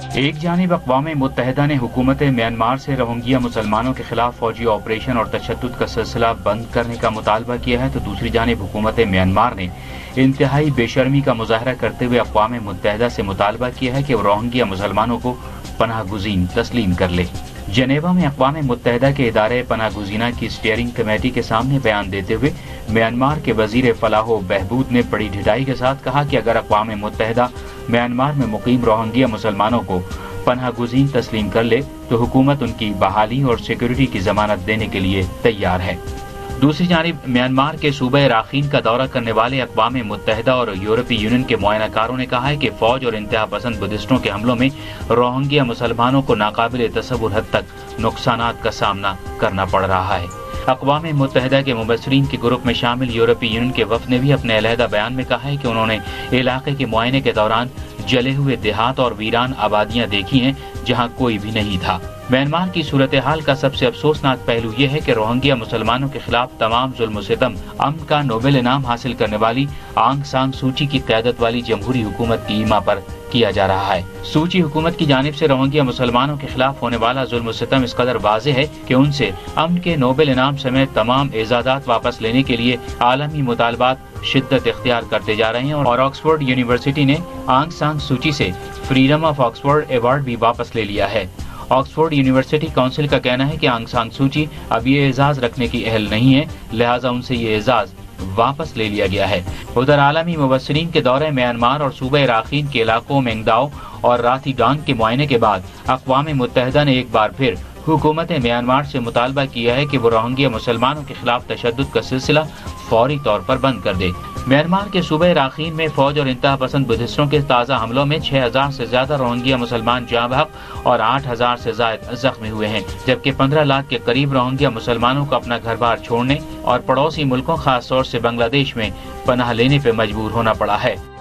ایک जानिब अक़वाम मुत्तहिदा ने हुकूमत म्यांमार से रोहिंग्या मुसलमानों के खिलाफ फौजी ऑपरेशन और तशद्दुद का सिलसिला बंद करने का मुतालबा किया है, तो दूसरी जानिब हुकूमत म्यांमार ने इंतहाई बेशर्मी का मुजाहरा करते हुए अक़वाम मुत्तहिदा से मुतालबा किया है कि वो रोहिंग्या मुसलमानों को पनाह गुज़ीन तस्लीम कर ले। जनेवा में अक़वाम मुत्तहिदा के इदारे पनाह गुज़ीना की स्टीयरिंग कमेटी के सामने बयान देते हुए म्यांमार के वज़ीर फलाह व बहबूद ने बड़ी ढिठाई के साथ कहा कि अगर अक़वाम मुत्तहिदा म्यांमार में मुकीम रोहिंग्या मुसलमानों को पनाह गुज़ीन तस्लीम कर ले तो हुकूमत उनकी बहाली और सिक्योरिटी की ज़मानत देने के लिए तैयार है। दूसरी जानिब म्यांमार के सूबे राखीन का दौरा करने वाले अक़वाम मुत्तहिदा और यूरोपीय यूनियन के मुआयनाकारों ने कहा है कि फौज और इंतहा पसंद बुद्धिस्टों के हमलों में रोहिंग्या मुसलमानों को नाकाबिल तसव्वुर हद तक नुकसानात का सामना करना पड़ रहा है। अक़वाम मुत्तहिदा के मुबस्सिरीन के ग्रुप में शामिल यूरोपीय यूनियन के वफ़द ने भी अपने अलहदा बयान में कहा है कि उन्होंने इलाके के मुआयने के दौरान जले हुए देहात और वीरान आबादियां देखी हैं जहां कोई भी नहीं था। म्यांमार की सूरत हाल का सबसे अफसोसनाक पहलू ये है कि रोहिंग्या मुसलमानों के खिलाफ तमाम जुल्म सितम अमन का नोबेल इनाम हासिल करने वाली आंग सान सूची की क़यादत वाली जमहूरी हुकूमत की ईमा पर किया जा रहा है। सूची हुकूमत की जानिब से रोहिंग्या मुसलमानों के खिलाफ होने वाला जुल्म सितम इस कदर वाज़ेह है कि उनसे अमन के नोबेल इनाम समेत तमाम एजाज़ात वापस लेने के लिए आलमी मुतालबात शिद्दत इख्तियार करते जा रहे हैं और ऑक्सफोर्ड यूनिवर्सिटी ने आंग सान सूची से फ्रीडम ऑफ ऑक्सफोर्ड अवार्ड भी वापस ले लिया है। ऑक्सफोर्ड यूनिवर्सिटी काउंसिल का कहना है कि आंग सान सूची अब ये एजाज रखने की अहल नहीं है, लिहाजा उनसे ये एजाज वापस ले लिया गया है। उधर आलमी मुबस्सिरीन के दौरे म्यांमार और सूबे राखीन के इलाकों मेंगदाओ और राथीडांग के मुआयने के बाद अक़वाम मुत्तहिदा ने एक बार फिर हुकूमत म्यांमार से मुतालबा किया है कि वो रोहिंग्या मुसलमानों के खिलाफ तशद्दुद का सिलसिला फौरी तौर पर बंद कर दे। म्यांमार के सूबे राखीन में फौज और इंतहा पसंद बुद्धिस्टों के ताज़ा हमलों में 6000 से ज्यादा रोहिंग्या मुसलमान जाँ बहक और 8000 से ज्यादा जख्मी हुए हैं, जबकि 15 लाख के करीब रोहिंग्या मुसलमानों को अपना घर बार छोड़ने और पड़ोसी मुल्कों खास तौर से बांग्लादेश में पनाह लेने पर मजबूर होना पड़ा है।